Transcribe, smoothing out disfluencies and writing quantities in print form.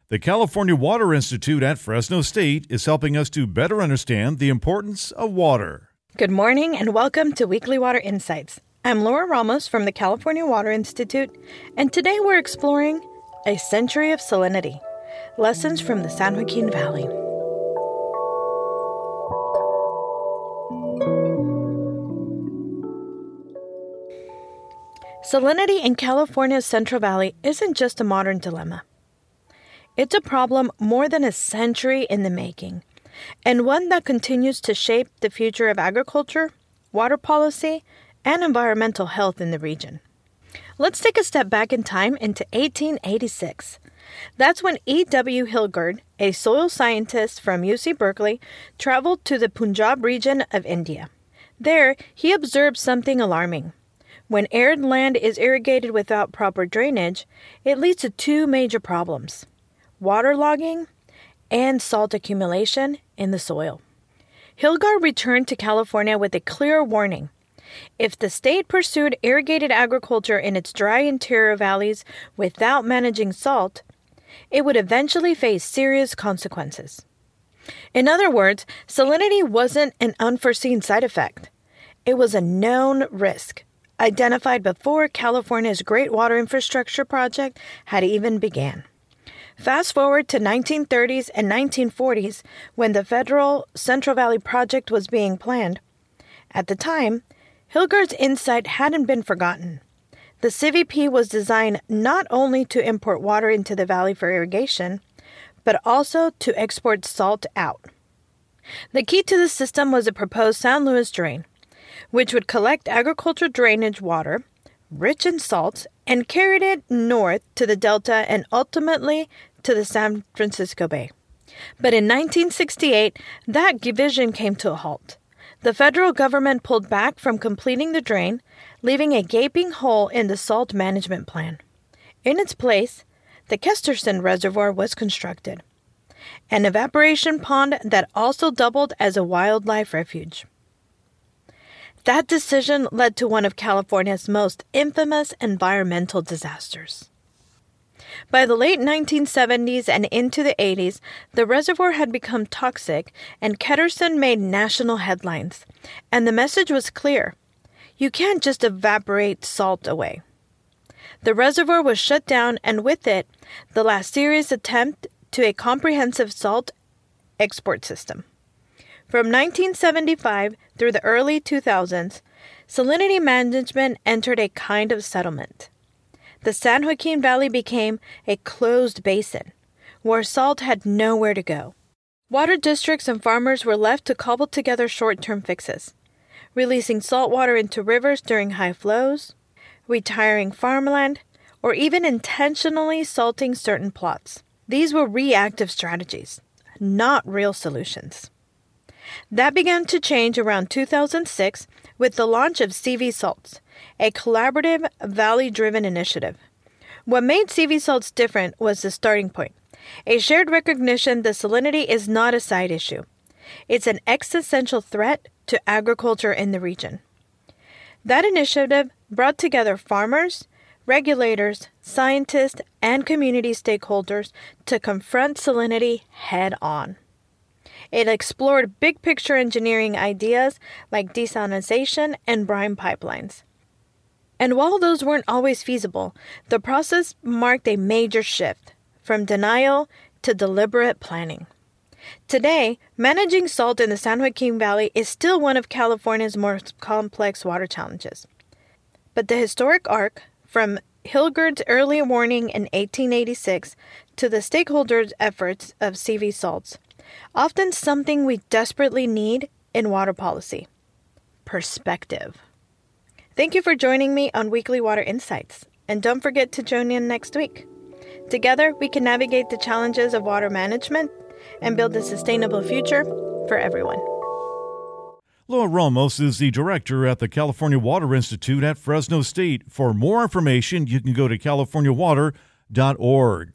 The California Water Institute at Fresno State is helping us to better understand the importance of water. Good morning and welcome to Weekly Water Insights. I'm Laura Ramos from the California Water Institute, and today we're exploring a century of salinity, lessons from the San Joaquin Valley. Salinity in California's Central Valley isn't just a modern dilemma. It's a problem more than a century in the making, and one that continues to shape the future of agriculture, water policy, and environmental health in the region. Let's take a step back in time into 1886. That's when E.W. Hilgard, a soil scientist from UC Berkeley, traveled to the Punjab region of India. There, he observed something alarming. When arid land is irrigated without proper drainage, it leads to two major problems: waterlogging and salt accumulation in the soil. Hilgard returned to California with a clear warning. If the state pursued irrigated agriculture in its dry interior valleys without managing salt, it would eventually face serious consequences. In other words, salinity wasn't an unforeseen side effect. It was a known risk, identified before California's Great Water Infrastructure Project had even begun. Fast forward to 1930s and 1940s when the federal Central Valley Project was being planned. At the time, Hilgard's insight hadn't been forgotten. The CVP was designed not only to import water into the valley for irrigation, but also to export salt out. The key to the system was a proposed San Luis drain, which would collect agricultural drainage water, rich in salts, and carried it north to the Delta and ultimately to the San Francisco Bay. But in 1968, that vision came to a halt. The federal government pulled back from completing the drain, leaving a gaping hole in the salt management plan. In its place, the Kesterson Reservoir was constructed, an evaporation pond that also doubled as a wildlife refuge. That decision led to one of California's most infamous environmental disasters. By the late 1970s and into the 80s, the reservoir had become toxic, and Kesterson made national headlines. And the message was clear: you can't just evaporate salt away. The reservoir was shut down, and with it, the last serious attempt to a comprehensive salt export system. From 1975 through the early 2000s, salinity management entered a kind of settlement. The San Joaquin Valley became a closed basin, where salt had nowhere to go. Water districts and farmers were left to cobble together short-term fixes, releasing salt water into rivers during high flows, retiring farmland, or even intentionally salting certain plots. These were reactive strategies, not real solutions. That began to change around 2006 with the launch of CV Salts, a collaborative, valley-driven initiative. What made CV Salts different was the starting point, a shared recognition that salinity is not a side issue. It's an existential threat to agriculture in the region. That initiative brought together farmers, regulators, scientists, and community stakeholders to confront salinity head-on. It explored big-picture engineering ideas like desalination and brine pipelines. And while those weren't always feasible, the process marked a major shift from denial to deliberate planning. Today, managing salt in the San Joaquin Valley is still one of California's most complex water challenges. But the historic arc, from Hilgard's early warning in 1886 to the stakeholders' efforts of CV Salts, often something we desperately need in water policy: perspective. Thank you for joining me on Weekly Water Insights, and don't forget to join in next week. Together, we can navigate the challenges of water management and build a sustainable future for everyone. Laura Ramos is the director at the California Water Institute at Fresno State. For more information, you can go to californiawater.org.